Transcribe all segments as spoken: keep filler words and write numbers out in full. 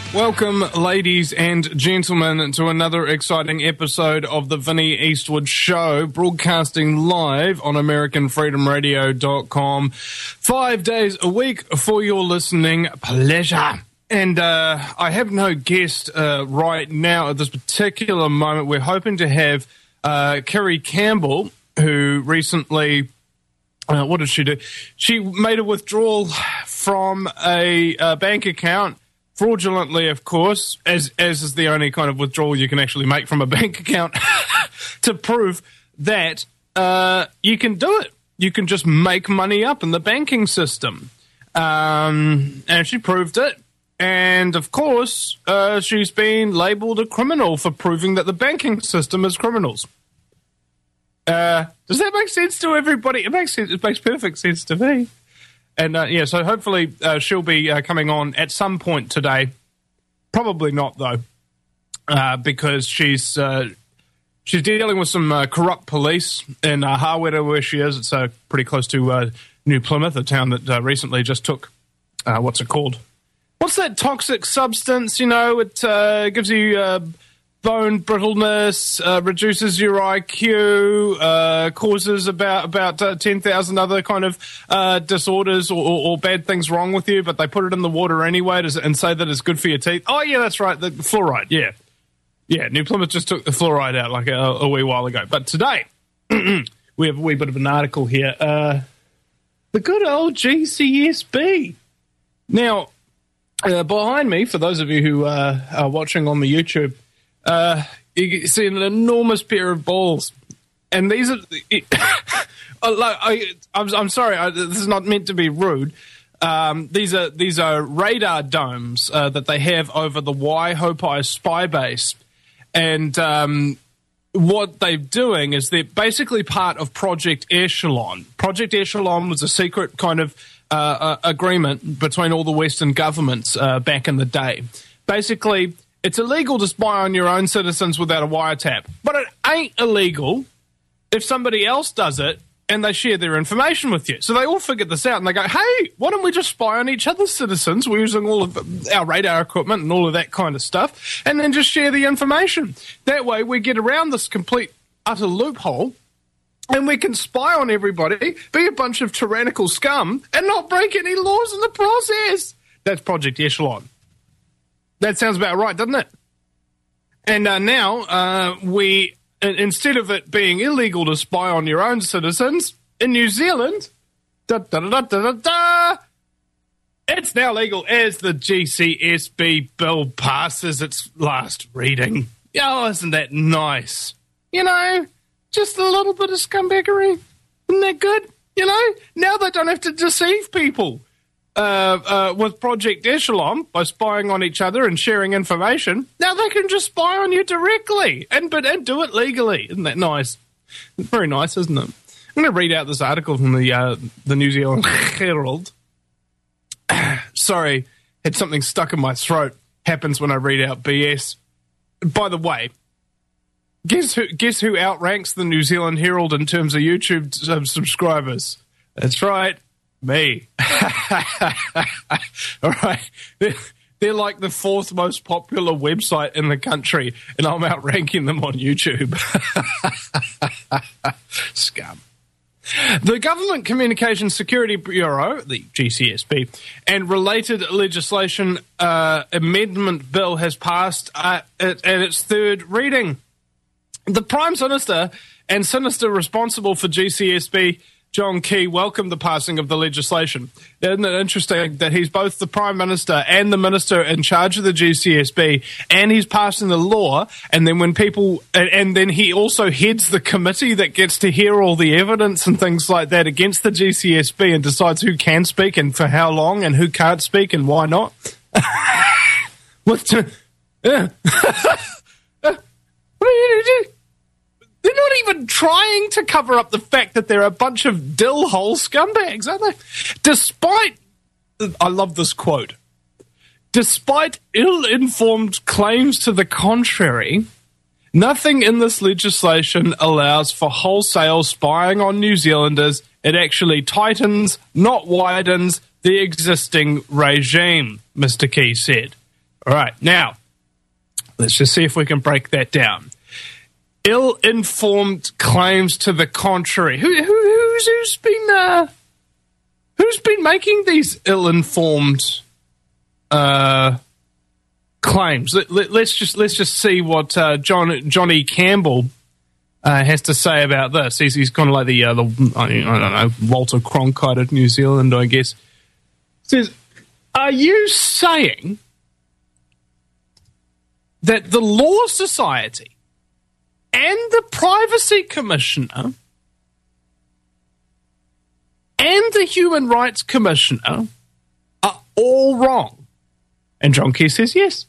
Welcome, ladies and gentlemen, to another exciting episode of the Vinnie Eastwood Show, broadcasting live on American Freedom Radio dot com, five days a week for your listening pleasure. And uh, I have no guest uh, right now at this particular moment. We're hoping to have uh, Kerry Campbell, who recently, uh, what did she do? She made a withdrawal from a uh, bank account, fraudulently, of course, as as is the only kind of withdrawal you can actually make from a bank account, to prove that uh, you can do it. You can just make money up in the banking system. Um, and she proved it. And, of course, uh, she's been labelled a criminal for proving that the banking system is criminals. Uh, does that make sense to everybody? It makes sense. It makes perfect sense to me. And, uh, yeah, so hopefully uh, she'll be uh, coming on at some point today. Probably not, though, uh, because she's uh, she's dealing with some uh, corrupt police in uh, Hawera, where she is. It's uh, pretty close to uh, New Plymouth, a town that uh, recently just took, uh, what's it called? What's that toxic substance, you know? It uh, gives you uh, bone brittleness, uh, reduces your I Q, uh, causes about about uh, ten thousand other kind of uh, disorders or, or, or bad things wrong with you, but they put it in the water anyway to, and say that it's good for your teeth. Oh, yeah, that's right, the fluoride, yeah. Yeah, New Plymouth just took the fluoride out like a, a wee while ago. But today, we have a wee bit of an article here. Uh, the good old G C S B. Now, uh, behind me, for those of you who uh, are watching on the YouTube, Uh, you see an enormous pair of balls, and these are. It, I, I'm, I'm sorry, I, this is not meant to be rude. Um, these are these are radar domes uh, that they have over the Waihopai spy base, and um, what they're doing is they're basically part of Project Echelon. Project Echelon was a secret kind of uh, uh, agreement between all the Western governments uh, back in the day. Basically, it's illegal to spy on your own citizens without a wiretap, but it ain't illegal if somebody else does it and they share their information with you. So they all figured this out and they go, hey, why don't we just spy on each other's citizens? We're using all of our radar equipment and all of that kind of stuff, and then just share the information. That way we get around this complete, utter loophole, and we can spy on everybody, be a bunch of tyrannical scum, and not break any laws in the process. That's Project Echelon. That sounds about right, doesn't it? And uh, now uh, we, instead of it being illegal to spy on your own citizens, in New Zealand, da, da, da, da, da, da, it's now legal as the G C S B bill passes its last reading. Oh, isn't that nice? You know, just a little bit of scumbaggery. Isn't that good? You know, now they don't have to deceive people. Uh, uh, with Project Echelon, by spying on each other and sharing information, now they can just spy on you directly and but and do it legally. Isn't that nice? It's very nice, isn't it? I'm going to read out this article from the uh, the New Zealand Herald. Sorry, had something stuck in my throat. Happens when I read out B S. By the way, guess who guess who outranks the New Zealand Herald in terms of YouTube sub- subscribers? That's right. Me. All right. They're, they're like the fourth most popular website in the country, and I'm outranking them on YouTube. Scum. The Government Communications Security Bureau, the G C S B, and related legislation uh, amendment bill has passed uh, at, at its third reading. The Prime Minister and Sinister responsible for G C S B, John Key, welcomed the passing of the legislation. Isn't it interesting that he's both the Prime Minister and the Minister in charge of the G C S B, and he's passing the law, and then when people, and, and then he also heads the committee that gets to hear all the evidence and things like that against the G C S B and decides who can speak and for how long and who can't speak and why not? What the, uh, what are you going to do? They're not even trying to cover up the fact that they're a bunch of dill-hole scumbags, are they? Despite, I love this quote, despite ill-informed claims to the contrary, nothing in this legislation allows for wholesale spying on New Zealanders. It actually tightens, not widens, the existing regime, Mister Key said. All right, now, let's just see if we can break that down. Ill-informed claims to the contrary. Who, who, who's, who's been uh, who's been making these ill-informed uh, claims? Let, let, let's just let's just see what uh, John Johnny Campbell uh, has to say about this. He's he's kind of like the uh, the I don't know Walter Cronkite of New Zealand, I guess. Says, are you saying that the Law Society and the Privacy Commissioner and the Human Rights Commissioner are all wrong? And John Key says yes.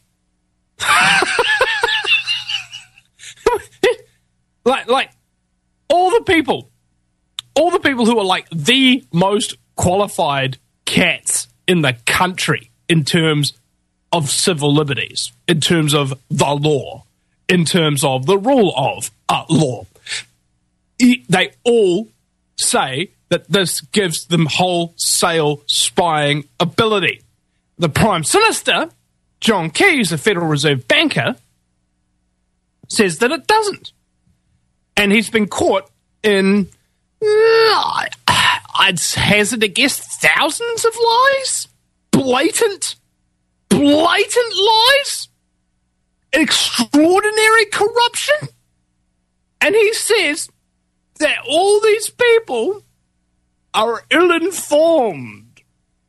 like, like all the people, all the people who are like the most qualified cats in the country in terms of civil liberties, in terms of the law, in terms of the rule of uh, law. They all say that this gives them wholesale spying ability. The Prime Minister, John Key, a Federal Reserve banker, says that it doesn't. And he's been caught in, uh, I'd hazard a guess, thousands of lies? Blatant, blatant lies? Extraordinary corruption? And he says that all these people are ill-informed.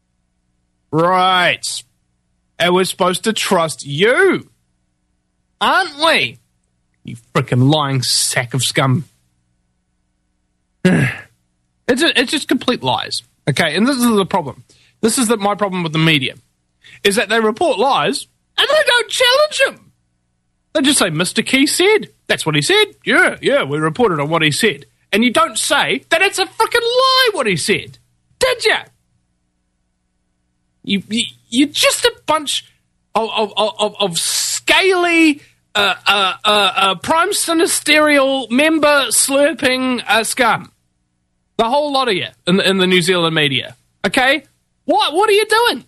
Right. And we're supposed to trust you, aren't we? You frickin' lying sack of scum. It's, a, it's just complete lies. Okay, and this is the problem. This is the, my problem with the media, is that they report lies and they don't challenge them. They just say, Mister Key said. That's what he said. Yeah, yeah, we reported on what he said. And you don't say that it's a frickin' lie what he said. Did ya? You, you, you're just a bunch of, of, of, of scaly, uh, uh, uh, uh, prime ministerial member slurping uh, scum. The whole lot of you in the, in the New Zealand media. Okay? What? What are you doing?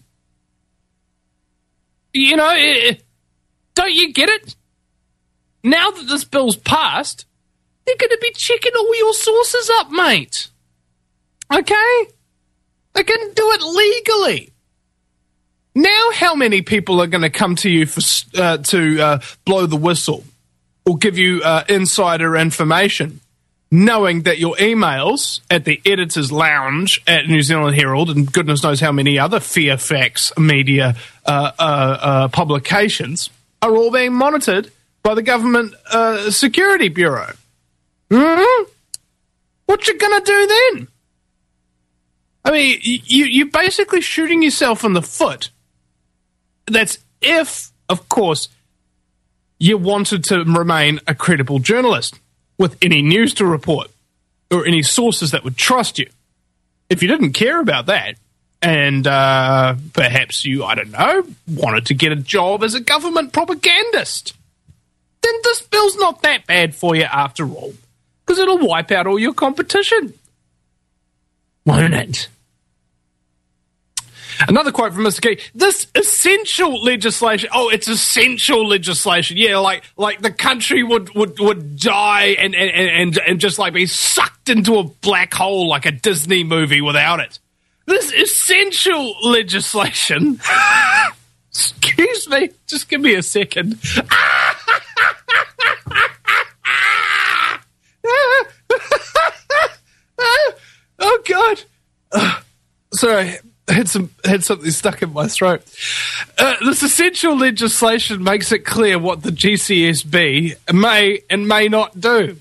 You know, uh, don't you get it? Now that this bill's passed, they're going to be checking all your sources up, mate. Okay? They can do it legally. Now how many people are going to come to you for uh, to uh, blow the whistle or give you uh, insider information, knowing that your emails at the editor's lounge at New Zealand Herald and goodness knows how many other Fairfax media uh, uh, uh, publications are all being monitored by the Government uh, Security Bureau? Mm-hmm. What you gonna do then? I mean, you, you're basically shooting yourself in the foot. That's if, of course, you wanted to remain a credible journalist with any news to report or any sources that would trust you. If you didn't care about that and uh, perhaps you, I don't know, wanted to get a job as a government propagandist, then this bill's not that bad for you after all, because it'll wipe out all your competition. Won't it? Another quote from Mister Key, this essential legislation, oh, it's essential legislation. Yeah, like like the country would, would, would die and, and, and, and just like be sucked into a black hole like a Disney movie without it. This essential legislation, excuse me, just give me a second. Oh, God. Uh, sorry. Had some had something stuck in my throat. Uh, this essential legislation makes it clear what the G C S B may and may not do,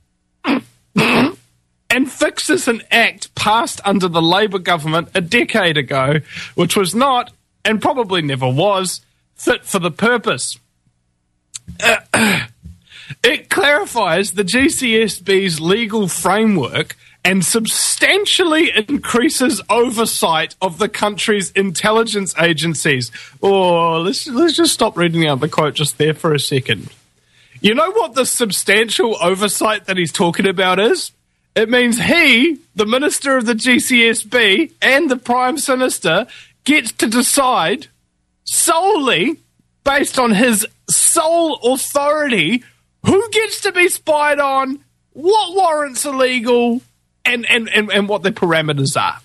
and fixes an act passed under the Labour government a decade ago, which was not, and probably never was, fit for the purpose. Uh, it clarifies the G C S B's legal framework and substantially increases oversight of the country's intelligence agencies. Oh, let's, let's just stop reading out the quote just there for a second. You know what the substantial oversight that he's talking about is? It means he, the Minister of the G C S B and the Prime Minister, gets to decide solely based on his sole authority who gets to be spied on, what warrants are legal, and, and, and, and what the parameters are.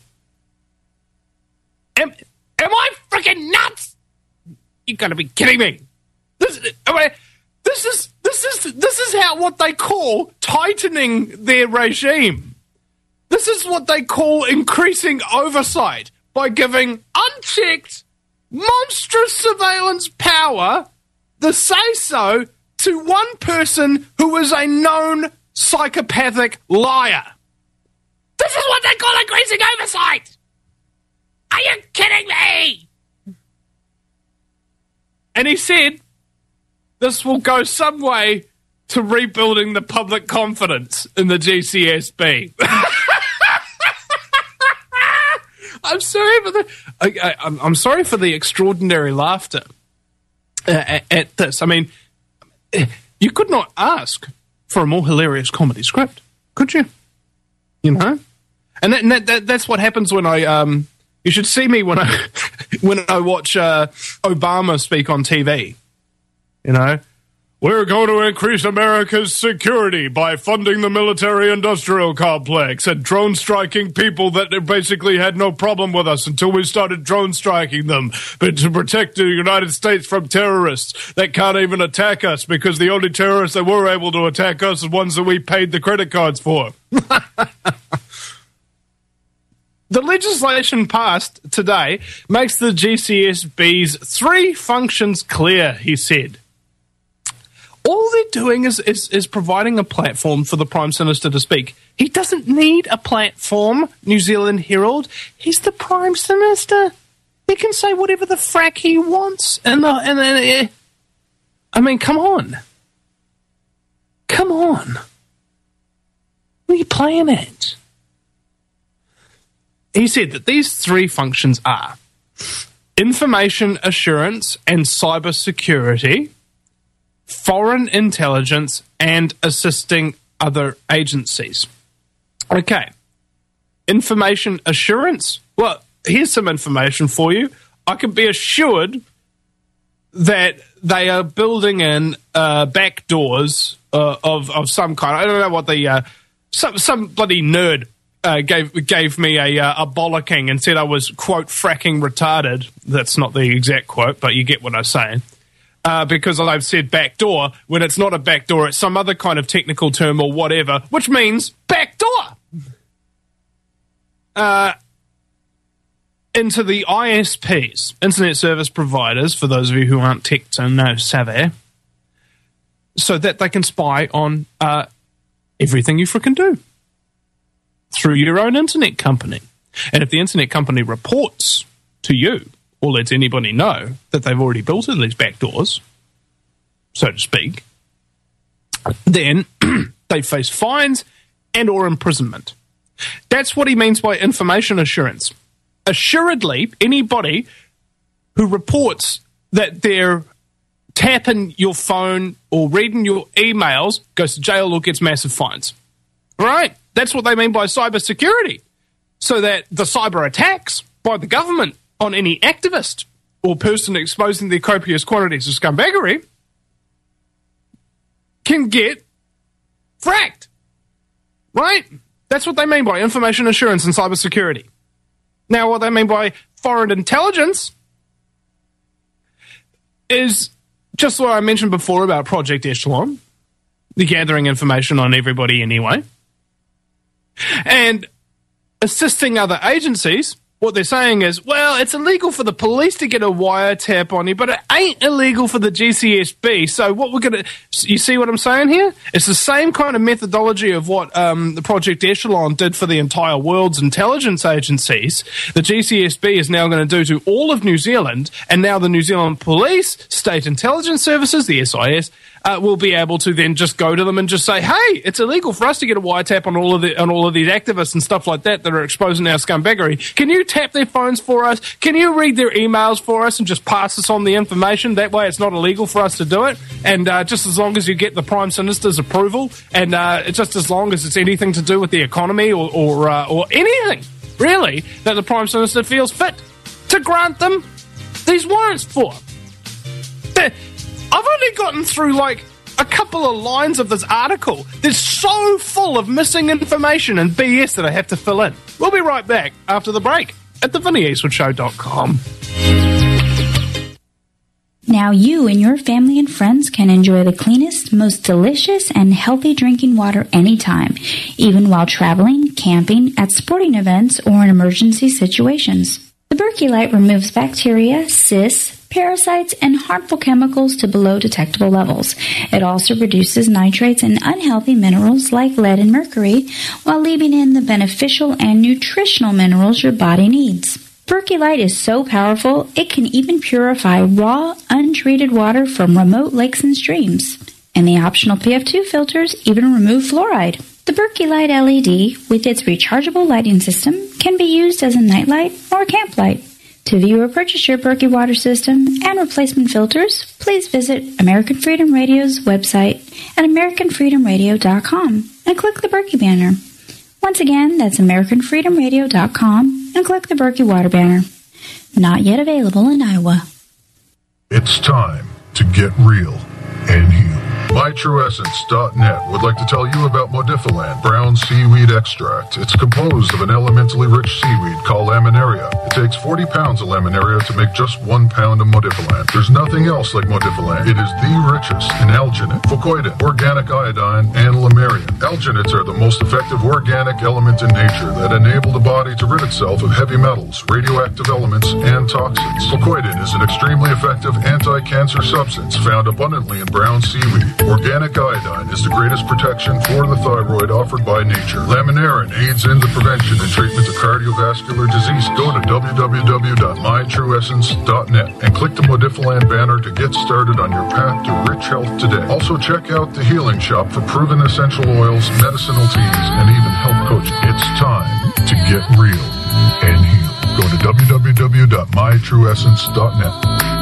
Am, am I freaking nuts? You gotta be kidding me. This, I mean, this is this is this is how what they call tightening their regime. This is what they call increasing oversight by giving unchecked, monstrous surveillance power, the say-so, to one person who is a known psychopathic liar. This is what they call increasing oversight! Are you kidding me? And he said this will go some way to rebuilding the public confidence in the G C S B. I'm sorry for the I, I, I'm, I'm sorry for the extraordinary laughter uh, at, at this. I mean, you could not ask for a more hilarious comedy script, could you? You know, and, that, and that, that, that's what happens when I. Um, you should see me when I when I watch uh, Obama speak on T V. You know. We're going to increase America's security by funding the military-industrial complex and drone striking people that basically had no problem with us until we started drone striking them, but to protect the United States from terrorists that can't even attack us because the only terrorists that were able to attack us are ones that we paid the credit cards for. The legislation passed today makes the G C S B's three functions clear, he said. All they're doing is, is, is providing a platform for the Prime Minister to speak. He doesn't need a platform, New Zealand Herald. He's the Prime Minister. He can say whatever the frack he wants. And, the, and uh, I mean, come on. Come on. What are you playing at? He said that these three functions are information assurance and cyber security, foreign intelligence, and assisting other agencies. Okay. Information assurance? Well, here's some information for you. I can be assured that they are building in uh, back doors uh, of, of some kind. I don't know what the... Uh, some, some bloody nerd uh, gave gave me a, uh, a bollocking and said I was, quote, fracking retarded. That's not the exact quote, but you get what I'm saying. Uh, because I've said backdoor when it's not a backdoor, it's some other kind of technical term or whatever, which means backdoor uh, into the I S Ps, Internet Service Providers, for those of you who aren't tech to know savvy, so that they can spy on uh, everything you frickin' do through your own internet company. And if the internet company reports to you or lets anybody know that they've already built in these back doors, so to speak, then they face fines and or imprisonment. That's what he means by information assurance. Assuredly, anybody who reports that they're tapping your phone or reading your emails goes to jail or gets massive fines. Right? That's what they mean by cyber security. So that the cyber attacks by the government on any activist or person exposing the copious quantities of scumbaggery can get fracked. Right? That's what they mean by information assurance and cybersecurity. Now, what they mean by foreign intelligence is just what I mentioned before about Project Echelon, the gathering information on everybody anyway, and assisting other agencies. What they're saying is, well, it's illegal for the police to get a wiretap on you, but it ain't illegal for the G C S B. So what we're going to... You see what I'm saying here? It's the same kind of methodology of what um, the Project Echelon did for the entire world's intelligence agencies. The G C S B is now going to do to all of New Zealand, and now the New Zealand Police, State Intelligence Services, the S I S, uh, will be able to then just go to them and just say, hey, it's illegal for us to get a wiretap on all of the, on all of these activists and stuff like that that are exposing our scumbaggery. Can you tap their phones for us? Can you read their emails for us and just pass us on the information? That way it's not illegal for us to do it. And uh, just as long as you get the Prime Minister's approval, and uh, just as long as it's anything to do with the economy or or, uh, or anything, really, that the Prime Minister feels fit to grant them these warrants for. I've only gotten through, like, a couple of lines of this article. They're so full of missing information and B S that I have to fill in. We'll be right back after the break at the vinnie eastwood show dot com. Now you and your family and friends can enjoy the cleanest, most delicious, and healthy drinking water anytime, even while traveling, camping, at sporting events, or in emergency situations. The Berkey Light removes bacteria, cysts, parasites, and harmful chemicals to below detectable levels. It also reduces nitrates and unhealthy minerals like lead and mercury, while leaving in the beneficial and nutritional minerals your body needs. Berkey Light is so powerful, it can even purify raw, untreated water from remote lakes and streams. And the optional P F two filters even remove fluoride. The Berkey Light L E D, with its rechargeable lighting system, can be used as a nightlight or camp light. To view or purchase your Berkey water system and replacement filters, please visit American Freedom Radio's website at american freedom radio dot com and click the Berkey banner. Once again, that's american freedom radio dot com and click the Berkey water banner. Not yet available in Iowa. It's time to get real and heal. my true essence dot net would like to tell you about Modifilan brown seaweed extract. It's composed of an elementally rich seaweed called laminaria. It takes forty pounds of laminaria to make just one pound of Modifilan. There's nothing else like Modifilan. It is the richest in alginate, fucoidin, organic iodine, and lamarian. Alginates are the most effective organic element in nature that enable the body to rid itself of heavy metals, radioactive elements, and toxins. Fucoidin is an extremely effective anti-cancer substance found abundantly in brown seaweed. Organic iodine is the greatest protection for the thyroid offered by nature. Laminarin aids in the prevention and treatment of cardiovascular disease. Go to w w w dot my true essence dot net and click the Modifilan banner to get started on your path to rich health today. Also check out the Healing Shop for proven essential oils, medicinal teas, and even health coaching. It's time to get real and heal. Go to w w w dot my true essence dot net.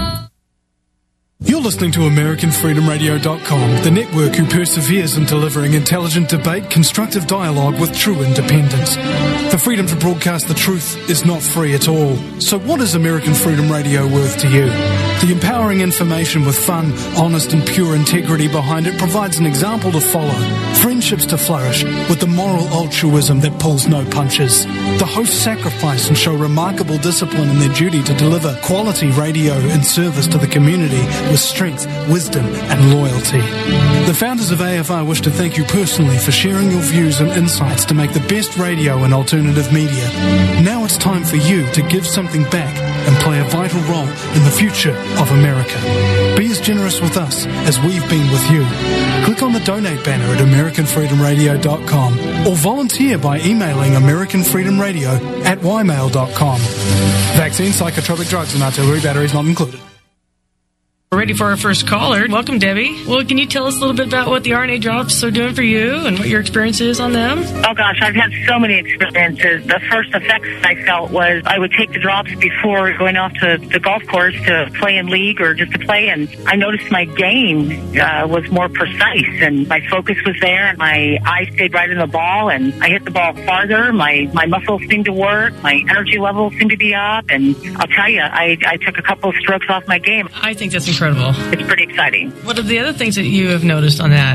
You're listening to American Freedom Radio dot com, the network who perseveres in delivering intelligent debate, constructive dialogue with true independence. The freedom to broadcast the truth is not free at all. So what is American Freedom Radio worth to you? The empowering information with fun, honest and pure integrity behind it provides an example to follow, friendships to flourish, with the moral altruism that pulls no punches. The hosts sacrifice and show remarkable discipline in their duty to deliver quality radio in service to the community with strength, wisdom and loyalty. The founders of A F R wish to thank you personally for sharing your views and insights to make the best radio and alternative media. Now it's time for you to give something back and play a vital role in the future of America. Be as generous with us as we've been with you. Click on the donate banner at american freedom radio dot com or volunteer by emailing american freedom radio at y mail dot com. Vaccine, psychotropic drugs and artillery batteries not included. We're ready for our first caller. Welcome, Debbie. Well, can you tell us a little bit about what the R N A drops are doing for you and what your experience is on them? Oh, gosh, I've had so many experiences. The first effects I felt was I would take the drops before going off to the golf course to play in league or just to play, and I noticed my game uh, was more precise, and my focus was there, and my eye stayed right in the ball, and I hit the ball farther. My, my muscles seemed to work. My energy levels seemed to be up, and I'll tell you, I, I took a couple of strokes off my game. I think that's incredible. Incredible. It's pretty exciting. What are the other things that you have noticed on that?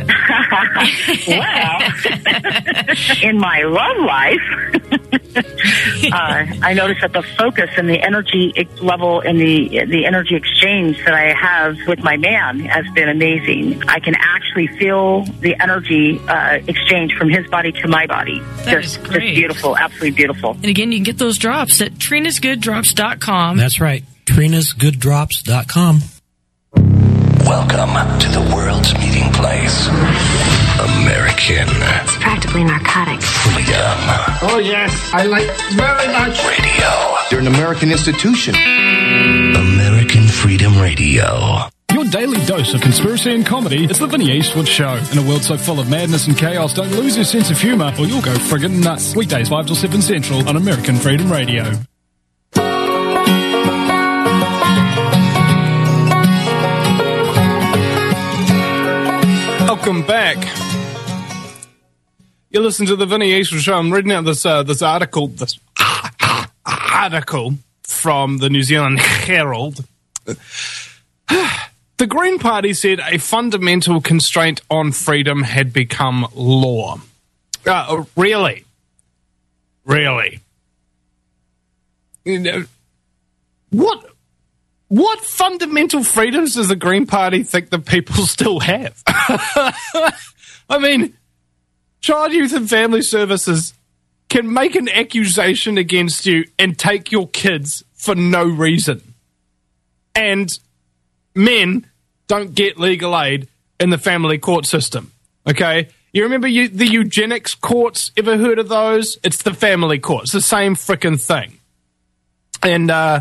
Well, in my love life, uh, I noticed that the focus and the energy level and the the energy exchange that I have with my man has been amazing. I can actually feel the energy uh, exchange from his body to my body. That just, is great. Just beautiful, absolutely beautiful. And again, you can get those drops at trinas good drops dot com. That's right, trinas good drops dot com. Welcome to the world's meeting place. American. It's practically narcotic. Freedom. Oh, yes. I like very much. Radio. You're an American institution. American Freedom Radio. Your daily dose of conspiracy and comedy is the Vinnie Eastwood Show. In a world so full of madness and chaos, don't lose your sense of humour or you'll go friggin' nuts. Weekdays five till seven Central on American Freedom Radio. Welcome back. You listen to the Vinnie Eastwood Show. I'm reading out this uh, this article, this article from the New Zealand Herald. The Green Party said a fundamental constraint on freedom had become law. Uh, really? Really? You know, what what fundamental freedoms does the Green Party think the people still have? I mean, Child, Youth and Family Services can make an accusation against you and take your kids for no reason. And men don't get legal aid in the family court system, okay? You remember you, the eugenics courts? Ever heard of those? It's the family court. It's the same frickin' thing. And uh,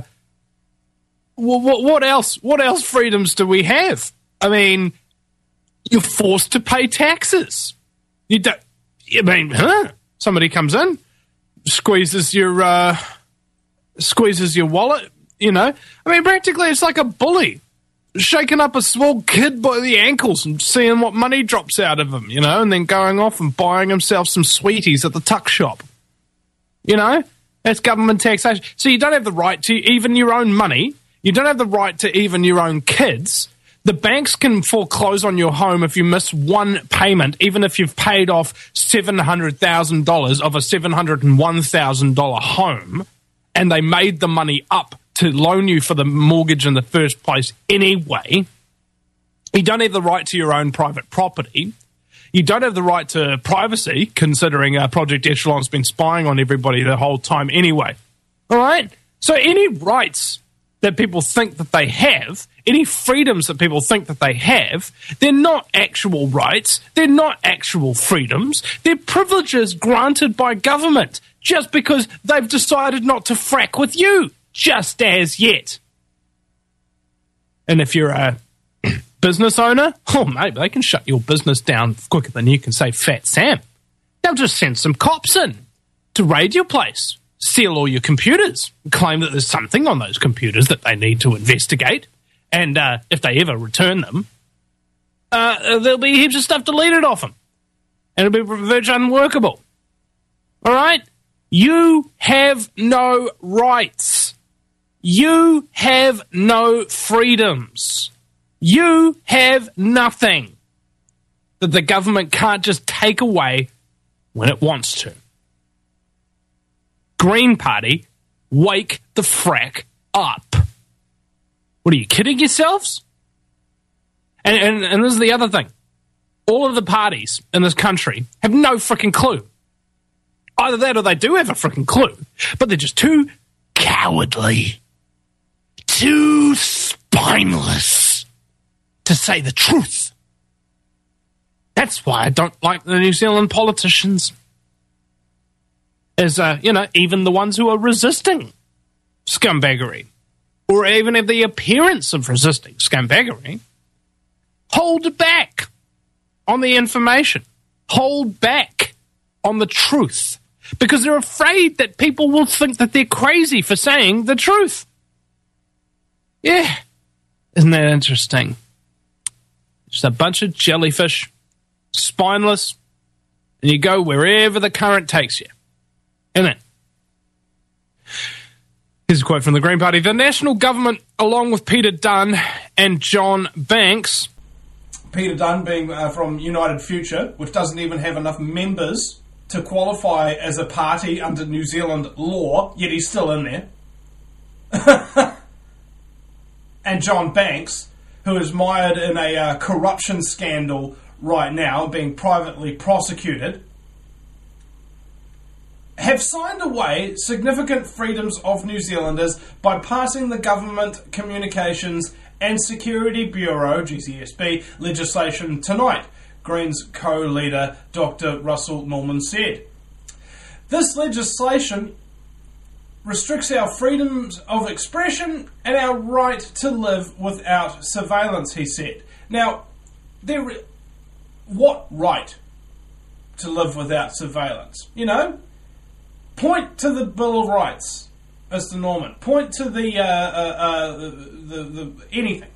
what, what else? What else freedoms do we have? I mean, you're forced to pay taxes. You don't. I mean, huh? Somebody comes in, squeezes your uh, squeezes your wallet. You know, I mean, practically, it's like a bully shaking up a small kid by the ankles and seeing what money drops out of him, you know, and then going off and buying himself some sweeties at the tuck shop. You know, that's government taxation. So you don't have the right to even your own money. You don't have the right to even your own kids. The banks can foreclose on your home if you miss one payment, even if you've paid off seven hundred thousand dollars of a seven hundred one thousand dollars home, and they made the money up to loan you for the mortgage in the first place anyway. You don't have the right to your own private property. You don't have the right to privacy, considering uh, Project Echelon's been spying on everybody the whole time anyway. All right? So any rights that people think that they have, any freedoms that people think that they have, they're not actual rights. They're not actual freedoms. They're privileges granted by government just because they've decided not to frack with you. Just as yet. And if you're a business owner, oh, mate, they can shut your business down quicker than you can say Fat Sam. They'll just send some cops in to raid your place, steal all your computers, claim that there's something on those computers that they need to investigate, and uh, if they ever return them, uh, there'll be heaps of stuff deleted off them, and it'll be virtually unworkable. All right? You have no rights. You have no freedoms. You have nothing that the government can't just take away when it wants to. Green Party, wake the frack up. What, are you kidding yourselves? And, and, and this is the other thing. All of the parties in this country have no freaking clue. Either that or they do have a freaking clue, but they're just too cowardly, too spineless to say the truth. That's why I don't like the New Zealand politicians. As, uh, you know, even the ones who are resisting scumbaggery, or even have the appearance of resisting scumbaggery, hold back on the information. Hold back on the truth. Because they're afraid that people will think that they're crazy for saying the truth. Yeah. Isn't that interesting? Just a bunch of jellyfish, spineless, and you go wherever the current takes you. Isn't it? Here's a quote from the Green Party. The national government, along with Peter Dunn and John Banks, Peter Dunn being uh, from United Future, which doesn't even have enough members to qualify as a party under New Zealand law, yet he's still in there. And John Banks, who is mired in a uh, corruption scandal right now, being privately prosecuted, have signed away significant freedoms of New Zealanders by passing the Government Communications and Security Bureau, G C S B, legislation tonight, Greens co-leader Doctor Russell Norman said. This legislation restricts our freedoms of expression and our right to live without surveillance, he said. Now, there, what right to live without surveillance? You know? Point to the Bill of Rights, Mister Norman. Point to the, uh, uh, uh, the, the, the anything.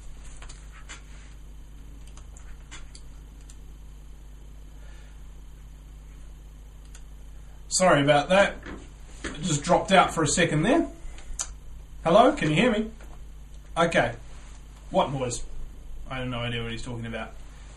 Sorry about that. It just dropped out for a second there. Hello, can you hear me? Okay. What noise? I have no idea what he's talking about.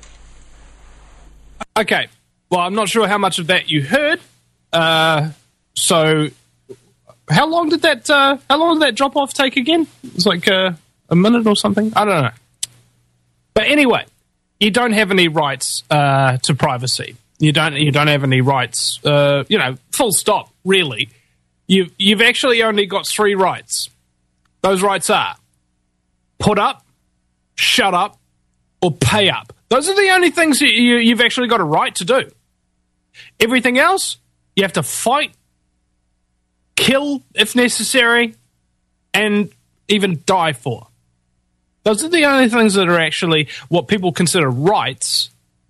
Okay. Well, I'm not sure how much of that you heard. Uh, so, how long did that? Uh, how long did that drop off take again? It was like uh, a minute or something. I don't know. But anyway, you don't have any rights uh, to privacy. You don't. You don't have any rights. Uh, you know, full stop. Really, you've you've actually only got three rights. Those rights are put up, shut up, or pay up. Those are the only things you, you, you've actually got a right to do. Everything else, you have to fight, kill if necessary, and even die for. Those are the only things that are actually what people consider rights.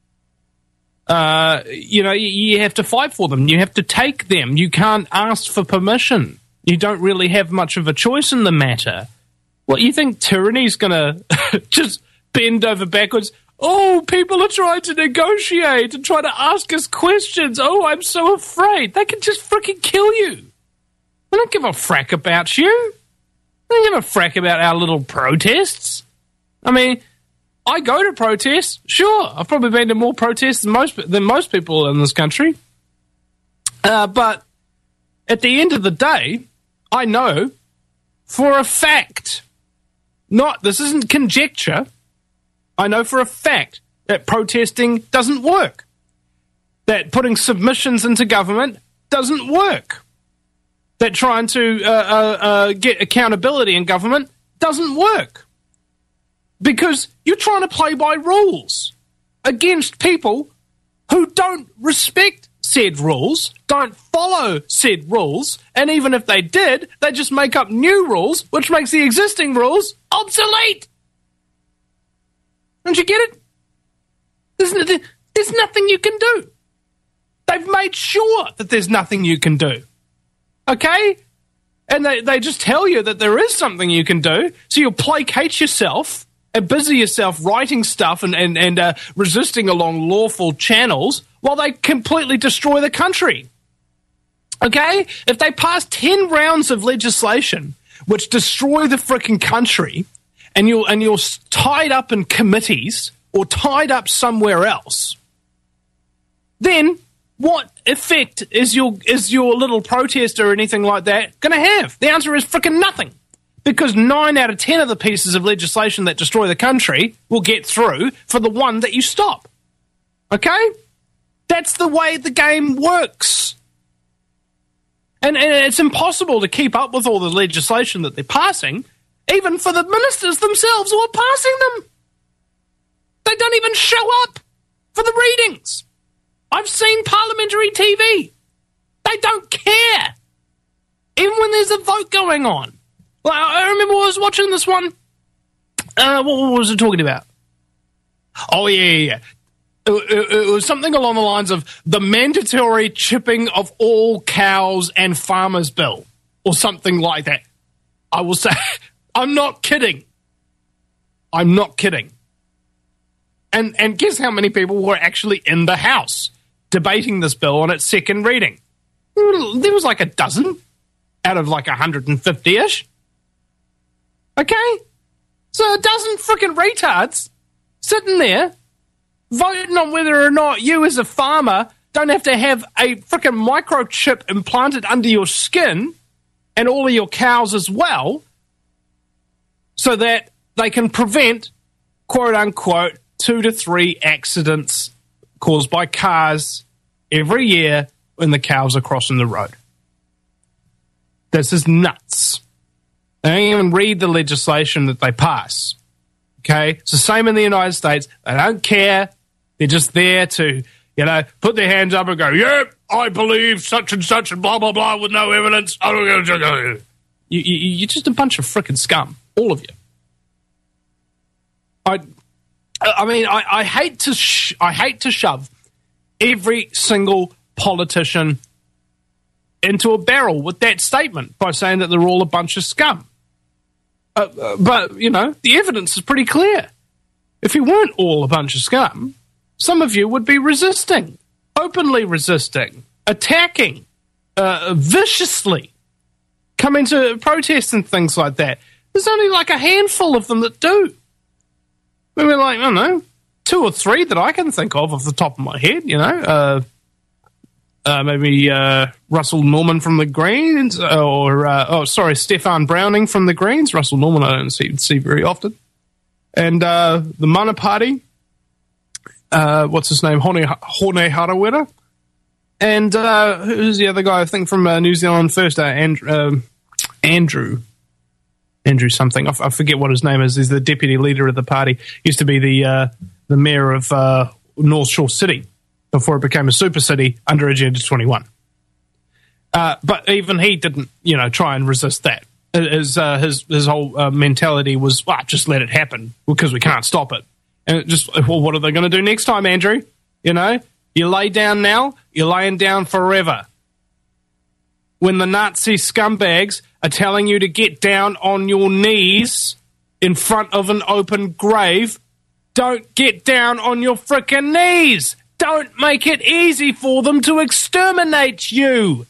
Uh, you know, you, you have to fight for them. You have to take them. You can't ask for permission. You don't really have much of a choice in the matter. What, you think tyranny's going to just bend over backwards? Oh, people are trying to negotiate and try to ask us questions. Oh, I'm so afraid. They can just freaking kill you. I don't give a frack about you. I don't give a frack about our little protests. I mean, I go to protests. Sure, I've probably been to more protests than most than most people in this country. Uh, but at the end of the day, I know for a fact, not this isn't conjecture, I know for a fact that protesting doesn't work. That putting submissions into government doesn't work. That trying to uh, uh, uh, get accountability in government doesn't work. Because you're trying to play by rules against people who don't respect said rules, don't follow said rules, and even if they did, they just make up new rules, which makes the existing rules obsolete. Don't you get it? There's, no, there's nothing you can do. They've made sure that there's nothing you can do. Okay? And they, they just tell you that there is something you can do, so you'll placate yourself and busy yourself writing stuff and, and, and uh, resisting along lawful channels while they completely destroy the country. Okay? If they pass ten rounds of legislation which destroy the frickin' country and you're, and you're tied up in committees or tied up somewhere else, then what effect is your, is your little protest or anything like that going to have? The answer is frickin' nothing. Because nine out of ten of the pieces of legislation that destroy the country will get through for the one that you stop. Okay? That's the way the game works. And, and it's impossible to keep up with all the legislation that they're passing, even for the ministers themselves who are passing them. They don't even show up for the readings. I've seen parliamentary T V. They don't care. Even when there's a vote going on. Well, I remember I was watching this one. Uh, what, what was it talking about? Oh, yeah, yeah, yeah. It, it, it was something along the lines of the mandatory chipping of all cows and farmers bill, or something like that. I will say, I'm not kidding. I'm not kidding. And and guess how many people were actually in the House debating this bill on its second reading? There was like a dozen out of like one hundred fifty-ish. Okay? So a dozen frickin' retards sitting there voting on whether or not you as a farmer don't have to have a frickin' microchip implanted under your skin and all of your cows as well so that they can prevent, quote-unquote, two to three accidents caused by cars every year when the cows are crossing the road. This is nuts. They don't even read the legislation that they pass. Okay? It's the same in the United States. They don't care. They're just there to, you know, put their hands up and go, yep, I believe such and such and blah, blah, blah with no evidence. You, you, you're just a bunch of frickin' scum. All of you. I I mean, I, I hate to sh- I hate to shove every single politician into a barrel with that statement by saying that they're all a bunch of scum. Uh, uh, but, you know, the evidence is pretty clear. If you weren't all a bunch of scum, some of you would be resisting, openly resisting, attacking, uh, viciously, coming to protests and things like that. There's only like a handful of them that do. Maybe like, I don't know, two or three that I can think of off the top of my head, you know. Uh, uh, maybe uh, Russell Norman from the Greens, or, uh, oh, sorry, Stefan Browning from the Greens. Russell Norman I don't see, see very often. And uh, the Mana Party, uh, what's his name, Hone, Hone Harawira. And uh, who's the other guy, I think, from uh, New Zealand First, uh, and, um, Andrew. Andrew something. I, f- I forget what his name is. He's the deputy leader of the party. Used to be the uh, the mayor of uh, North Shore City before it became a super city under Agenda twenty-one. Uh, but even he didn't, you know, try and resist that. His uh, his his whole uh, mentality was, well, just let it happen because we can't stop it. And it just, well, what are they going to do next time, Andrew? You know, you lay down now, you're laying down forever. When the Nazi scumbags are telling you to get down on your knees in front of an open grave, don't get down on your frickin' knees. Don't make it easy for them to exterminate you.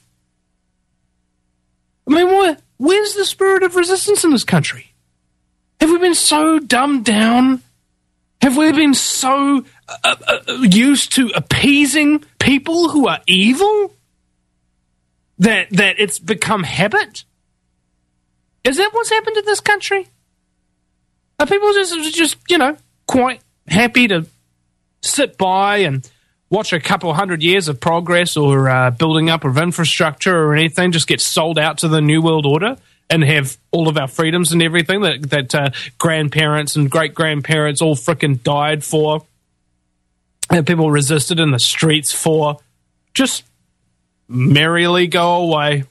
I mean, what, where's the spirit of resistance in this country? Have we been so dumbed down? Have we been so uh, uh, used to appeasing people who are evil that that it's become habit? Is that what's happened to this country? Are people just, just, you know, quite happy to sit by and watch a couple hundred years of progress or uh, building up of infrastructure or anything just get sold out to the New World Order and have all of our freedoms and everything that, that uh, grandparents and great-grandparents all frickin' died for, that people resisted in the streets for, just merrily go away?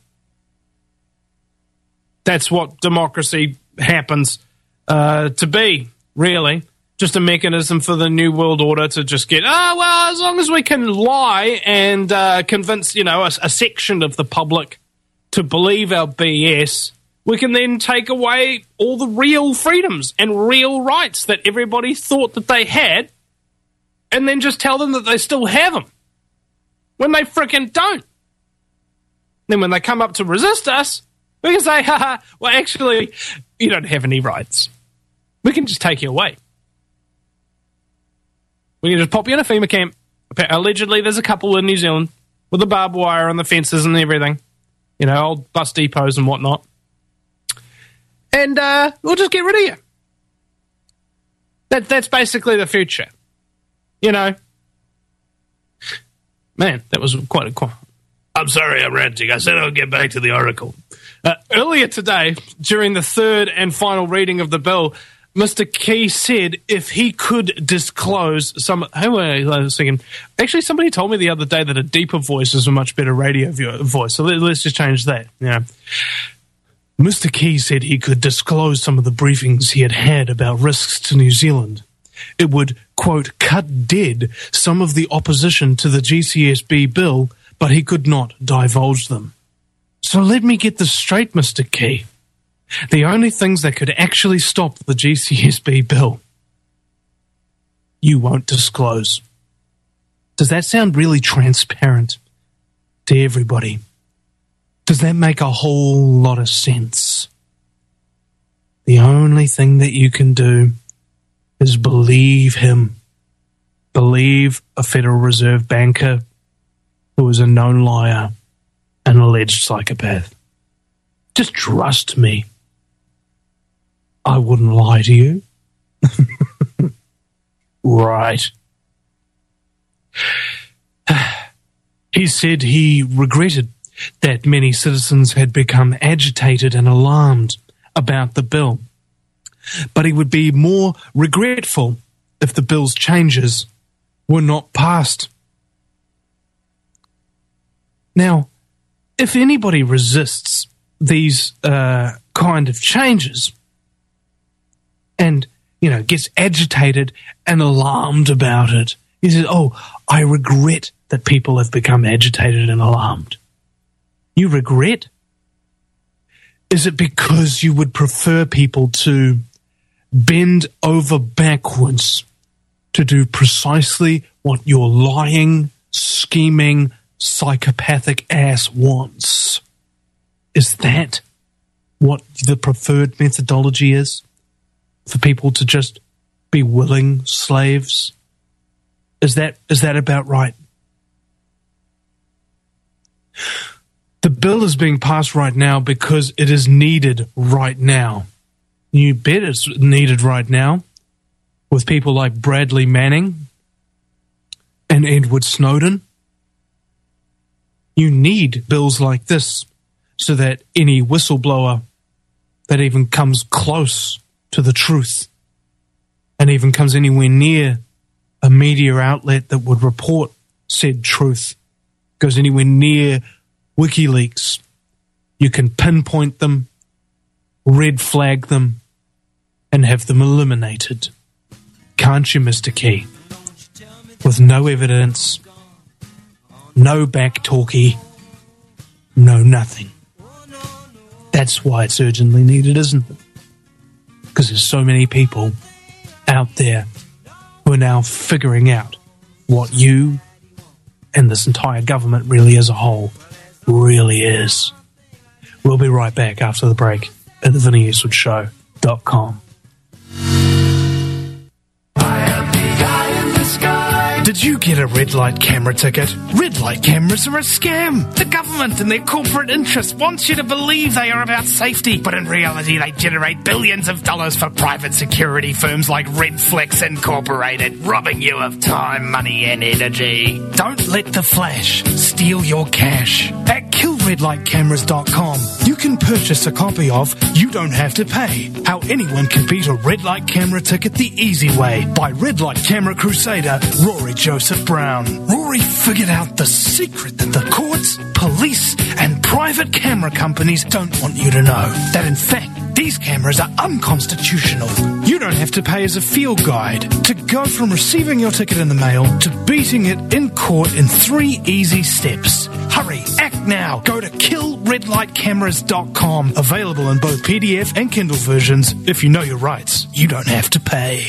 That's what democracy happens uh, to be, really. Just a mechanism for the New World Order to just get, oh, well, as long as we can lie and uh, convince, you know, a, a section of the public to believe our B S, we can then take away all the real freedoms and real rights that everybody thought that they had, and then just tell them that they still have them, when they frickin' don't. Then when they come up to resist us, we can say, haha, well, actually, you don't have any rights. We can just take you away. We can just pop you in a FEMA camp. Allegedly, there's a couple in New Zealand with the barbed wire on the fences and everything. You know, old bus depots and whatnot. And uh, we'll just get rid of you. That, that's basically the future. You know. Man, that was quite a... Quite, I'm sorry I'm ranting. I said I'll get back to the article. Uh, earlier today, during the third and final reading of the bill, Mister Key said if he could disclose some... Hey, wait a second. Actually, somebody told me the other day that a deeper voice is a much better radio voice, so let's just change that. Yeah. Mister Key said he could disclose some of the briefings he had had about risks to New Zealand. It would, quote, cut dead some of the opposition to the G C S B bill, but he could not divulge them. So let me get this straight, Mister Key. The only things that could actually stop the G C S B bill, you won't disclose. Does that sound really transparent to everybody? Does that make a whole lot of sense? The only thing that you can do is believe him. Believe a Federal Reserve banker who is a known liar, an alleged psychopath. Just trust me. I wouldn't lie to you. Right. He said he regretted that many citizens had become agitated and alarmed about the bill, but he would be more regretful if the bill's changes were not passed. Now, if anybody resists these uh, kind of changes and, you know, gets agitated and alarmed about it, he says, oh, I regret that people have become agitated and alarmed. You regret? Is it because you would prefer people to bend over backwards to do precisely what your lying, scheming, psychopathic ass wants? Is that what the preferred methodology is? For people to just be willing slaves? Is that is that about right? The bill is being passed right now because it is needed right now. You bet it's needed right now with people like Bradley Manning and Edward Snowden. You need bills like this so that any whistleblower that even comes close to the truth and even comes anywhere near a media outlet that would report said truth, goes anywhere near WikiLeaks, you can pinpoint them, red flag them, and have them eliminated. Can't you, Mister Key? With no evidence, no back-talkie, no nothing. That's why it's urgently needed, isn't it? Because there's so many people out there who are now figuring out what you and this entire government really as a whole really is. We'll be right back after the break at the Vinnie Eastwood Show dot com. Did you get a red light camera ticket? Red light cameras are a scam. The government and their corporate interests want you to believe they are about safety, but in reality they generate billions of dollars for private security firms like Redflex Incorporated, robbing you of time, money and energy. Don't let the flash steal your cash. At kill red light cameras dot com, you can purchase a copy of You Don't Have to Pay, How Anyone Can Beat a Red Light Camera Ticket the Easy Way by Red Light Camera Crusader Rory Joseph Brown. Rory figured out the secret that the courts, police, and private camera companies don't want you to know. That in fact, these cameras are unconstitutional. You don't have to pay as a field guide to go from receiving your ticket in the mail to beating it in court in three easy steps. Hurry, act now. Go to kill red light cameras dot com. Available in both P D F and Kindle versions. If you know your rights, you don't have to pay.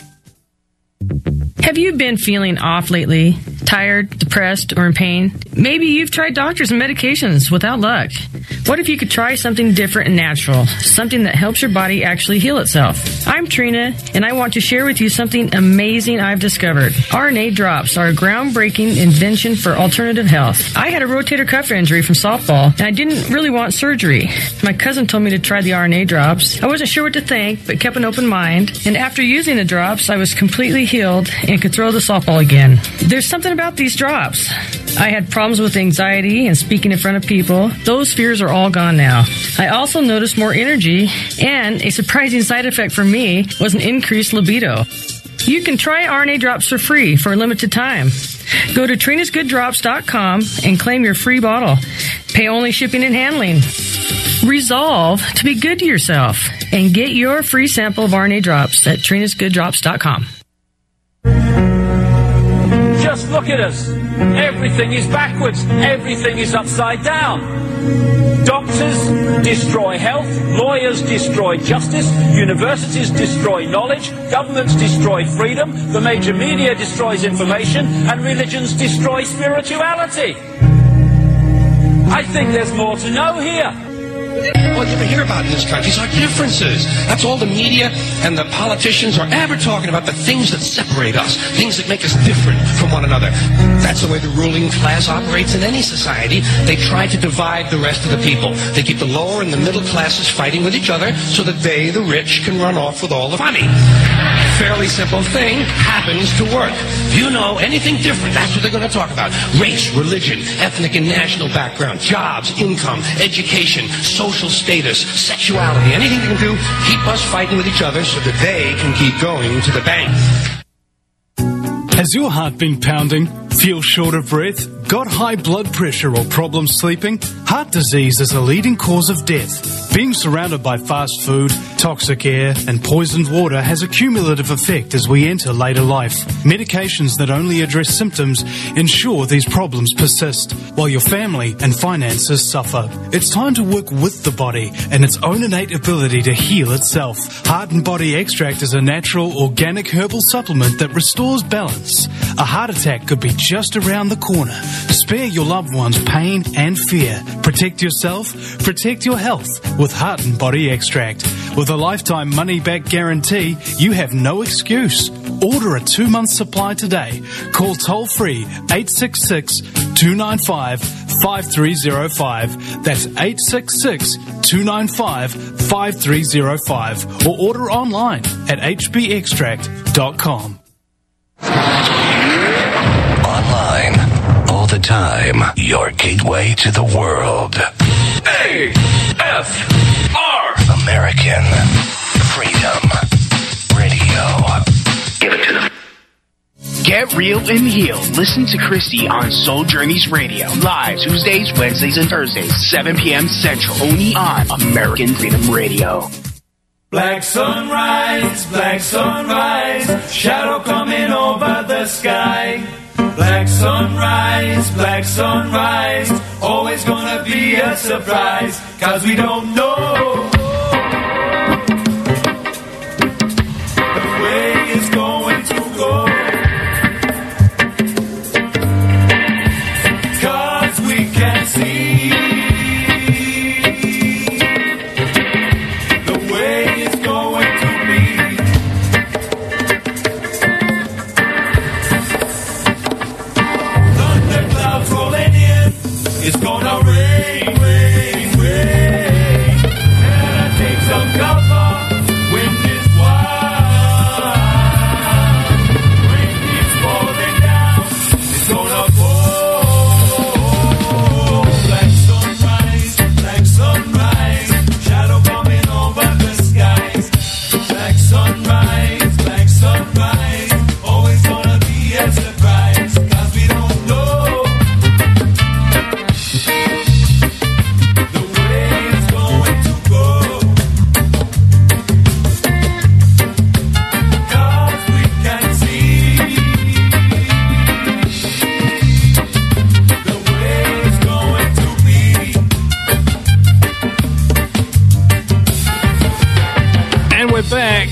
Have you been feeling off lately? Tired, depressed, or in pain? Maybe you've tried doctors and medications without luck. What if you could try something different and natural? Something that helps your body actually heal itself. I'm Trina, and I want to share with you something amazing I've discovered. R N A drops are a groundbreaking invention for alternative health. I had a rotator cuff injury from softball, and I didn't really want surgery. My cousin told me to try the R N A drops. I wasn't sure what to think, but kept an open mind. And after using the drops, I was completely healed and could throw the softball again. There's something about these drops. I had problems with anxiety and speaking in front of people. Those fears are all gone now. I also noticed more energy, and a surprising side effect for me was an increased libido. You can try R N A drops for free for a limited time. Go to trinas good drops dot com and claim your free bottle. Pay only shipping and handling. Resolve to be good to yourself and get your free sample of R N A drops at trinas good drops dot com. Just look at us. Everything is backwards. Everything is upside down. Doctors destroy health. Lawyers destroy justice. Universities destroy knowledge. Governments destroy freedom. The major media destroys information. And religions destroy spirituality. I think there's more to know here. All you ever hear about in this country is our differences. That's all the media and the politicians are ever talking about, the things that separate us, things that make us different from one another. That's the way the ruling class operates in any society. They try to divide the rest of the people. They keep the lower and the middle classes fighting with each other so that they, the rich, can run off with all the money. Fairly simple thing happens to work. If you know anything different, that's what they're going to talk about. Race, religion, ethnic and national background, jobs, income, education, social status, sexuality, anything they can do, keep us fighting with each other so that they can keep going to the bank. Has your heart been pounding? Feel short of breath? Got high blood pressure or problems sleeping? Heart disease is a leading cause of death. Being surrounded by fast food, toxic air, and poisoned water has a cumulative effect as we enter later life. Medications that only address symptoms ensure these problems persist, while your family and finances suffer. It's time to work with the body and its own innate ability to heal itself. Heart and Body Extract is a natural, organic herbal supplement that restores balance. A heart attack could be just around the corner. Spare your loved ones pain and fear. Protect yourself, protect your health with Heart and Body Extract. With a lifetime money-back guarantee, you have no excuse. Order a two-month supply today. Call toll-free eight six six, two nine five, five three zero five. That's eight six six, two nine five, five three zero five. Or order online at h b extract dot com. Online, all the time, your gateway to the world. A F R American Freedom Radio. Give it to them. Get real and heal. Listen to Christy on Soul Journeys Radio. Live Tuesdays, Wednesdays, and Thursdays, seven p.m. Central. Only on American Freedom Radio. Black sunrise, black sunrise, shadow coming over the sky. Black sunrise, black sunrise, always gonna be a surprise, 'cause we don't know the way it's going to go. 'Cause we can see the way it's going to be. Thunder clouds rolling in, it's gonna rain, rain, rain. Better take some cover, wind is wild. Rain is falling down, it's gonna fall. Black sunrise, black sunrise, shadow coming over the skies. Black sunrise, black sunrise, always gonna be a surprise, 'cause we don't know the way it's going to go. 'Cause we can see the way it's going to be. And we're back.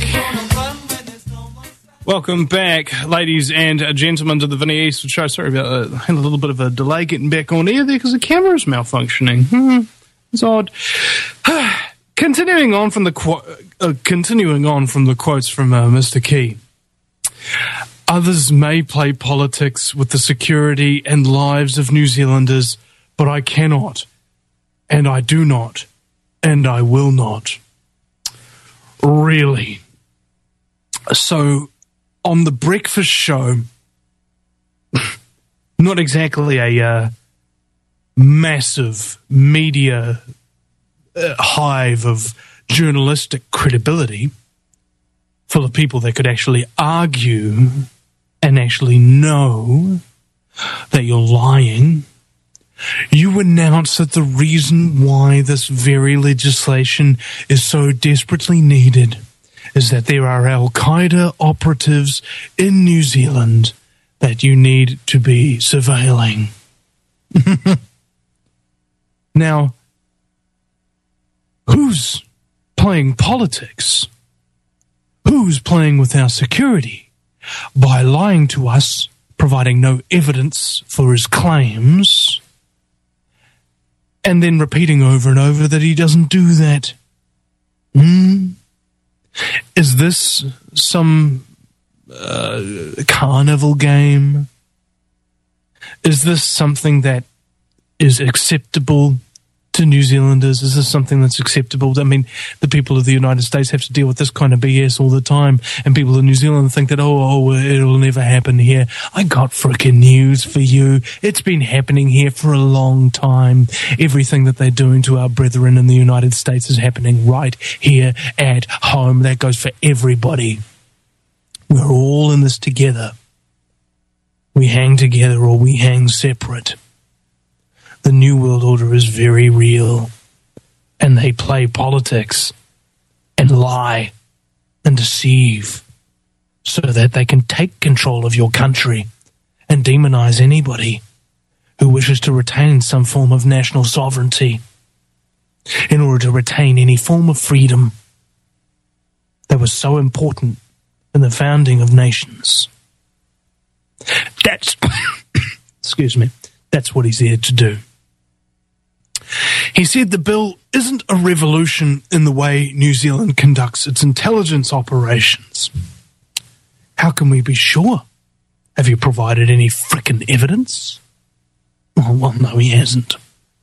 Welcome back, ladies and gentlemen, to the Vinnie Eastwood Show. Sorry about that. I had a little bit of a delay getting back on air there because the camera's malfunctioning. Hmm, it's odd. Continuing on from the qu- uh, continuing on from the quotes from uh, Mister Key. Others may play politics with the security and lives of New Zealanders, but I cannot, and I do not, and I will not. Really? So, on the breakfast show, not exactly a uh, massive media uh, hive of journalistic credibility, full of people that could actually argue and actually know that you're lying, you announce that the reason why this very legislation is so desperately needed is that there are Al-Qaeda operatives in New Zealand that you need to be surveilling. Now, who's playing politics? Who's playing with our security? By lying to us, providing no evidence for his claims, and then repeating over and over that he doesn't do that. Hmm? Is this some uh, carnival game? Is this something that is acceptable to New Zealanders? Is this something that's acceptable? I mean, the people of the United States have to deal with this kind of B S all the time, and people in New Zealand think that, oh, oh it'll never happen here. I got frickin' news for you. It's been happening here for a long time. Everything that they're doing to our brethren in the United States is happening right here at home. That goes for everybody. We're all in this together. We hang together or we hang separate. The New World Order is very real, and they play politics and lie and deceive so that they can take control of your country and demonize anybody who wishes to retain some form of national sovereignty in order to retain any form of freedom that was so important in the founding of nations. That's, excuse me, that's what he's here to do. He said the bill isn't a revolution in the way New Zealand conducts its intelligence operations. How can we be sure? Have you provided any frickin' evidence? Oh, well, no, he hasn't.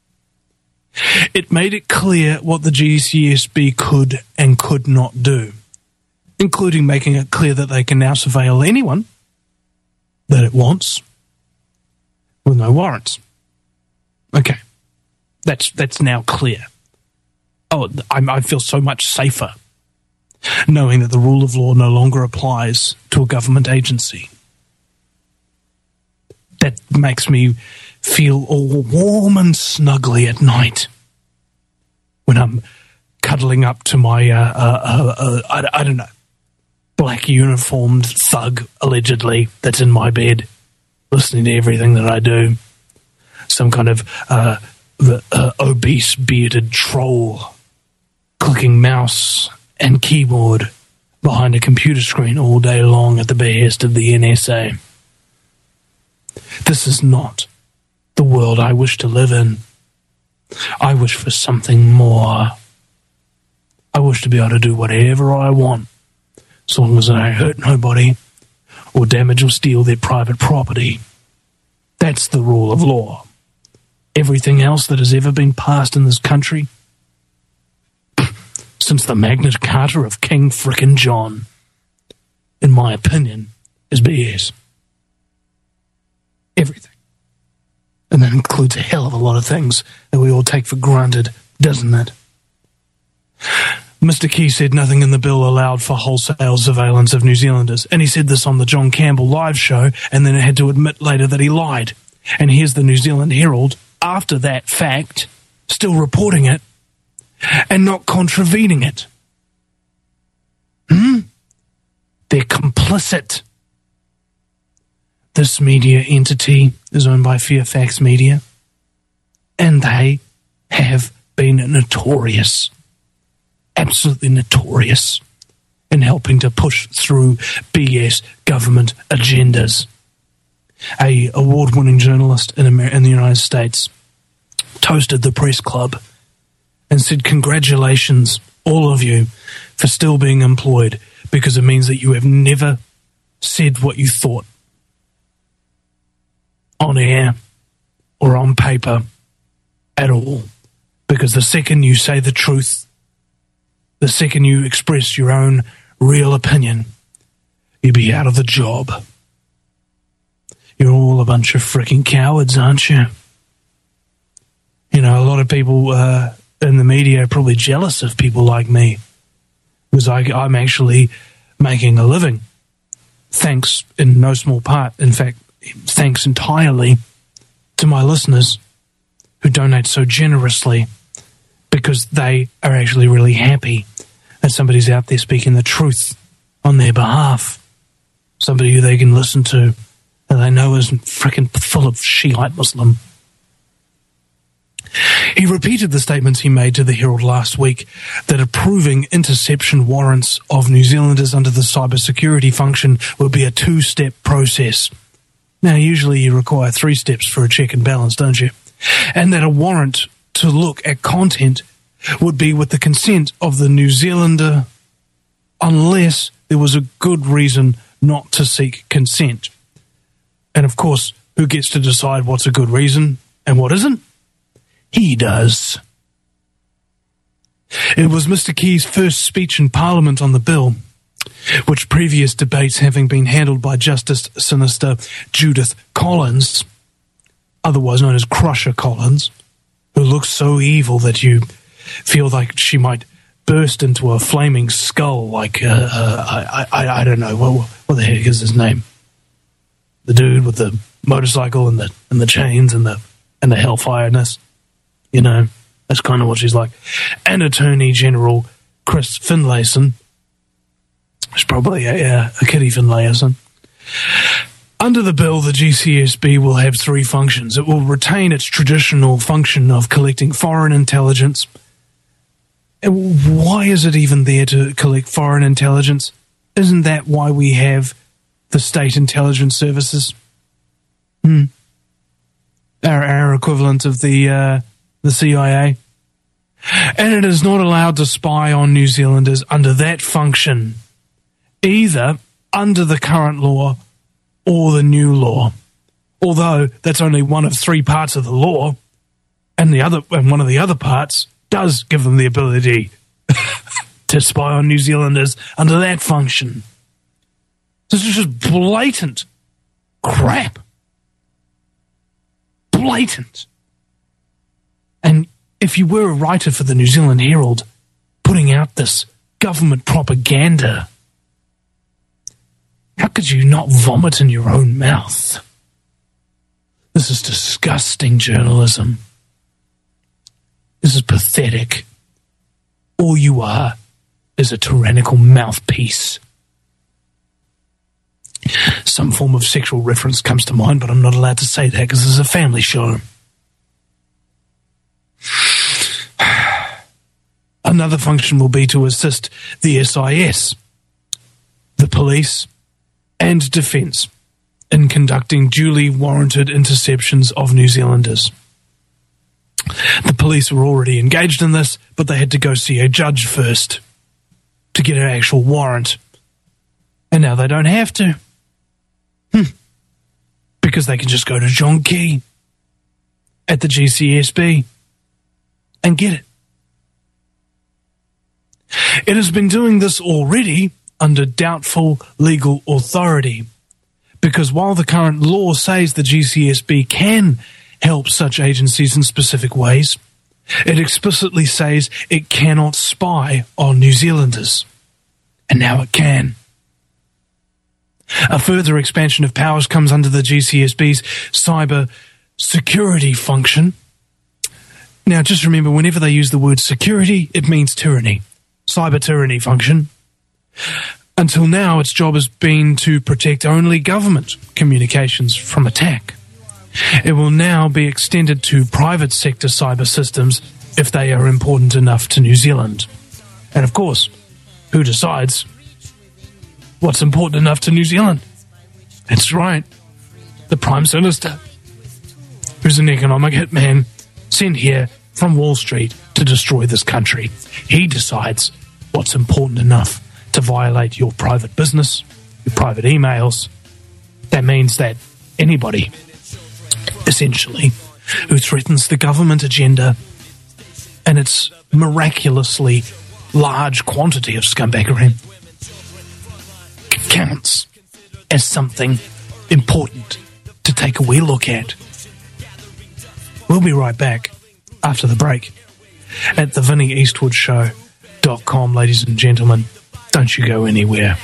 It made it clear what the G C S B could and could not do, including making it clear that they can now surveil anyone that it wants with no warrants. Okay, that's that's now clear. Oh, I, I feel so much safer knowing that the rule of law no longer applies to a government agency. That makes me feel all warm and snuggly at night when I'm cuddling up to my, uh, uh, uh, uh, I, I don't know, black uniformed thug, allegedly, that's in my bed, listening to everything that I do. Some kind of uh, uh, obese, bearded troll clicking mouse and keyboard behind a computer screen all day long at the behest of the N S A. This is not the world I wish to live in. I wish for something more. I wish to be able to do whatever I want, as long as I hurt nobody or damage or steal their private property. That's the rule of law. Everything else that has ever been passed in this country, since the Magna Carta of King frickin' John, in my opinion, is B S. Everything. And that includes a hell of a lot of things that we all take for granted, doesn't it? Mister Key said nothing in the bill allowed for wholesale surveillance of New Zealanders, and he said this on the John Campbell live show, and then had to admit later that he lied. And here's the New Zealand Herald, after that fact, still reporting it, and not contravening it. Hmm? They're complicit. This media entity is owned by Fairfax Media, and they have been notorious, absolutely notorious, in helping to push through B S government agendas. A award-winning journalist in, Amer- in the United States toasted the press club and said, "Congratulations, all of you, for still being employed, because it means that you have never said what you thought on air or on paper at all. Because the second you say the truth, the second you express your own real opinion, you'll be out of the job. You're all a bunch of freaking cowards, aren't you?" You know, a lot of people uh, in the media are probably jealous of people like me, because I, I'm actually making a living, thanks in no small part, in fact, thanks entirely to my listeners who donate so generously, because they are actually really happy that somebody's out there speaking the truth on their behalf, somebody who they can listen to that they know isn't frickin' full of Shiite Muslim. He repeated the statements he made to the Herald last week that approving interception warrants of New Zealanders under the cybersecurity function would be a two-step process. Now, usually you require three steps for a check and balance, don't you? And that a warrant to look at content would be with the consent of the New Zealander, unless there was a good reason not to seek consent. And of course, who gets to decide what's a good reason and what isn't? He does. It was Mister Key's first speech in Parliament on the bill, which previous debates having been handled by Justice Sinister Judith Collins, otherwise known as Crusher Collins, who looks so evil that you feel like she might burst into a flaming skull like, uh, uh, I, I, I don't know, what, what the heck is his name? The dude with the motorcycle and the and the chains and the and the hellfireness. You know, that's kind of what she's like. And Attorney General Chris Finlayson. It's probably a, uh, a Kitty Finlayson. Under the bill, the G C S B will have three functions. It will retain its traditional function of collecting foreign intelligence. And why is it even there to collect foreign intelligence? Isn't that why we have the state intelligence services? Hmm. Our, our equivalent of the uh, the C I A. And it is not allowed to spy on New Zealanders under that function, either under the current law or the new law. Although that's only one of three parts of the law, and the other and one of the other parts does give them the ability to spy on New Zealanders under that function. This is just blatant crap. Blatant. And if you were a writer for the New Zealand Herald, putting out this government propaganda, how could you not vomit in your own mouth? This is disgusting journalism. This is pathetic. All you are is a tyrannical mouthpiece. Some form of sexual reference comes to mind, but I'm not allowed to say that because this is a family show. Another function will be to assist the S I S, the police, and defence in conducting duly warranted interceptions of New Zealanders. The police were already engaged in this, but they had to go see a judge first to get an actual warrant. And now they don't have to. Hmm. Because they can just go to John Key at the G C S B and get it. It has been doing this already under doubtful legal authority, because while the current law says the G C S B can help such agencies in specific ways, it explicitly says it cannot spy on New Zealanders. And now it can. A further expansion of powers comes under the G C S B's cyber security function. Now, just remember, whenever they use the word security, it means tyranny. Cyber tyranny function. Until now, its job has been to protect only government communications from attack. It will now be extended to private sector cyber systems if they are important enough to New Zealand. And of course, who decides what's important enough to New Zealand? That's right, the Prime Minister, who's an economic hitman sent here from Wall Street to destroy this country. He decides what's important enough to violate your private business, your private emails. That means that anybody, essentially, who threatens the government agenda and its miraculously large quantity of scumbaggery counts as something important to take a wee look at. We'll be right back after the break at the Vinnie Eastwood Show dot com, ladies and gentlemen. Don't you go anywhere.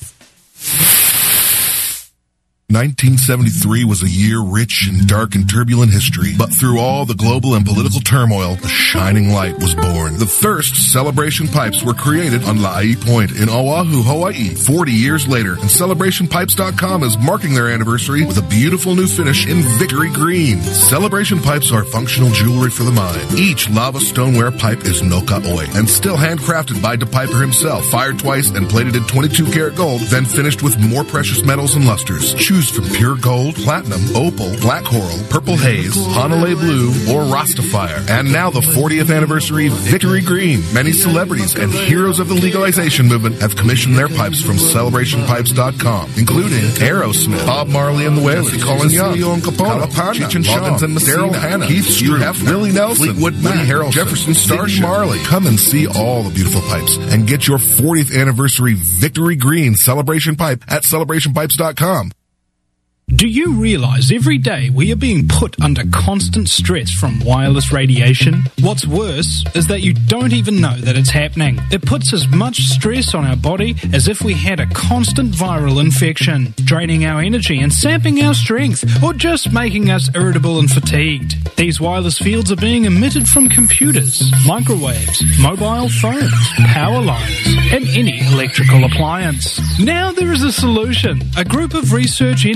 nineteen seventy-three was a year rich in dark and turbulent history, but through all the global and political turmoil, a shining light was born. The Thirst Celebration Pipes were created on La'i Point in Oahu, Hawaii, forty years later, and Celebration Pipes dot com is marking their anniversary with a beautiful new finish in Victory Green. Celebration Pipes are functional jewelry for the mind. Each lava stoneware pipe is no ka oi and still handcrafted by DePiper himself, fired twice and plated in twenty-two karat gold, then finished with more precious metals and lusters. Choose from pure gold, platinum, opal, black coral, purple haze, Hanalei blue, or Rastafire. And now the fortieth anniversary Victory Green. Many celebrities and heroes of the legalization movement have commissioned their pipes from Celebration Pipes dot com, including Aerosmith, Bob Marley and the Wailers, Colin Young, Kalapana, Cheech and Chong, and Daryl Hannah, Keith Stroup, Willie Nelson, Fleetwood Mac, Harrelson, Jefferson Starship, Marley. Come and see all the beautiful pipes and get your fortieth anniversary Victory Green Celebration Pipe at Celebration Pipes dot com. Do you realize every day we are being put under constant stress from wireless radiation? What's worse is that you don't even know that it's happening. It puts as much stress on our body as if we had a constant viral infection, draining our energy and sapping our strength, or just making us irritable and fatigued. These wireless fields are being emitted from computers, microwaves, mobile phones, power lines, and any electrical appliance. Now there is a solution. A group of research engineers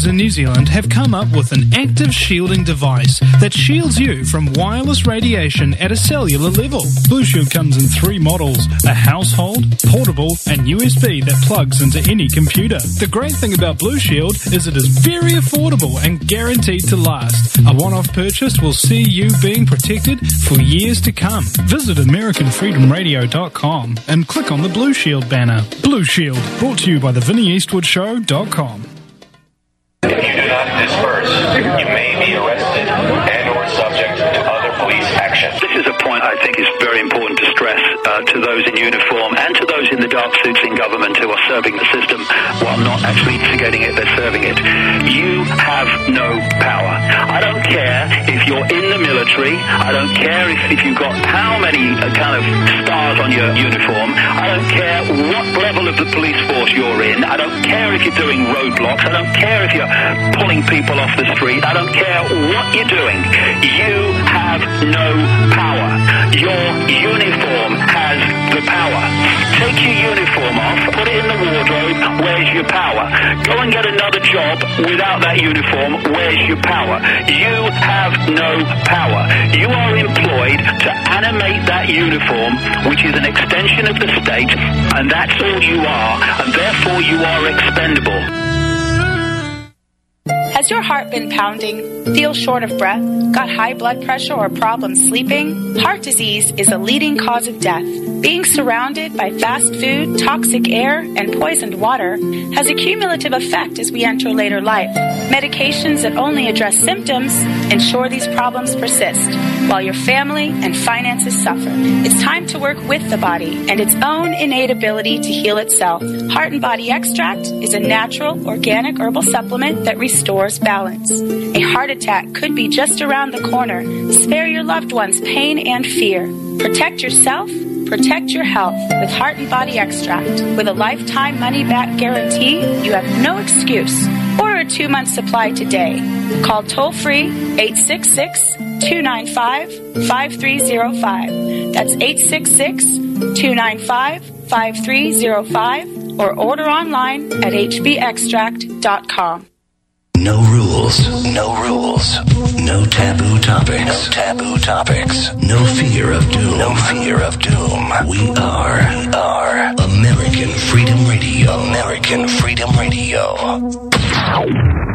doctors in New Zealand have come up with an active shielding device that shields you from wireless radiation at a cellular level. Blue Shield comes in three models: a household, portable, and U S B that plugs into any computer. The great thing about Blue Shield is it is very affordable and guaranteed to last. A one-off purchase will see you being protected for years to come. Visit American Freedom Radio dot com and click on the Blue Shield banner. Blue Shield, brought to you by the Vinnie Eastwood Show dot com. If you do not disperse, you may be arrested and or subject to other police action. This is a point I think is very important to stress uh, to those in uniform and to those in the dark suits in government who are serving the system while not actually instigating it, they're serving it. You have no power. I don't care if you're in the military. I don't care if, if you've got how many uh, kind of stars on your uniform. I don't care what level of the police force you're in. I don't care if you're doing roadblocks. I don't care if you're pulling people off the street. I don't care what you're doing. You have no power. Your uniform has the power. Take your uniform off, put it in the wardrobe. Where's your power? Go and get another job without that uniform. Where's your power? You have no power. You are employed to animate that uniform, which is an extension of the state, and that's all you are, and therefore you are expendable. Has your heart been pounding, feel short of breath, got high blood pressure or problems sleeping? Heart disease is a leading cause of death. Being surrounded by fast food, toxic air, and poisoned water has a cumulative effect as we enter later life. Medications that only address symptoms ensure these problems persist, while your family and finances suffer. It's time to work with the body and its own innate ability to heal itself. Heart and Body Extract is a natural, organic herbal supplement that restores balance. A heart attack could be just around the corner. Spare your loved ones pain and fear. Protect yourself. Protect your health with Heart and Body Extract. With a lifetime money-back guarantee, you have no excuse. Order a two-month supply today. Call toll-free eight six six, two nine five, five three zero five. That's eight six six, two nine five, five three zero five or order online at h b extract dot com. No rules, no rules, no taboo topics, no taboo topics, no fear of doom, no fear of doom. We are, we are American Freedom Radio, American Freedom Radio.